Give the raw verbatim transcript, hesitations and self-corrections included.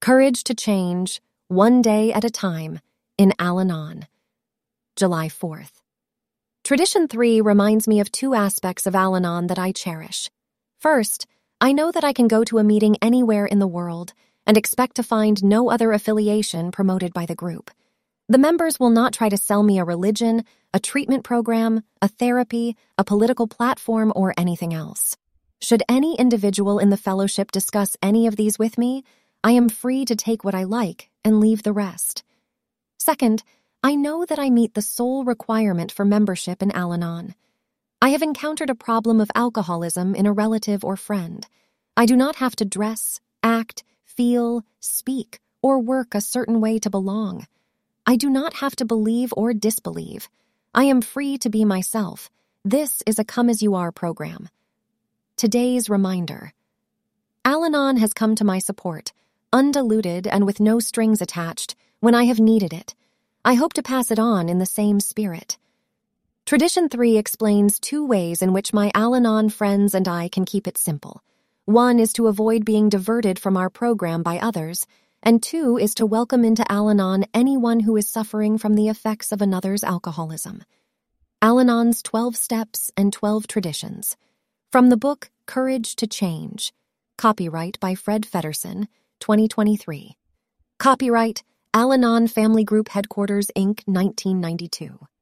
Courage to Change, One Day at a Time, in Al-Anon. July fourth. Tradition three reminds me of two aspects of Al-Anon that I cherish. First, I know that I can go to a meeting anywhere in the world and expect to find no other affiliation promoted by the group. The members will not try to sell me a religion, a treatment program, a therapy, a political platform, or anything else. Should any individual in the fellowship discuss any of these with me, I am free to take what I like and leave the rest. Second, I know that I meet the sole requirement for membership in Al-Anon. I have encountered a problem of alcoholism in a relative or friend. I do not have to dress, act, feel, speak, or work a certain way to belong. I do not have to believe or disbelieve. I am free to be myself. This is a come-as-you-are program. Today's reminder. Al-Anon has come to my support, undiluted and with no strings attached, when I have needed it. I hope to pass it on in the same spirit. Tradition three explains two ways in which my Al-Anon friends and I can keep it simple. One is to avoid being diverted from our program by others, and two is to welcome into Al-Anon anyone who is suffering from the effects of another's alcoholism. Al-Anon's twelve Steps and twelve Traditions. From the book Courage to Change. Copyright by Fred Feddersen, twenty twenty-three. Copyright Al-Anon Family Group Headquarters, Incorporated, nineteen ninety-two.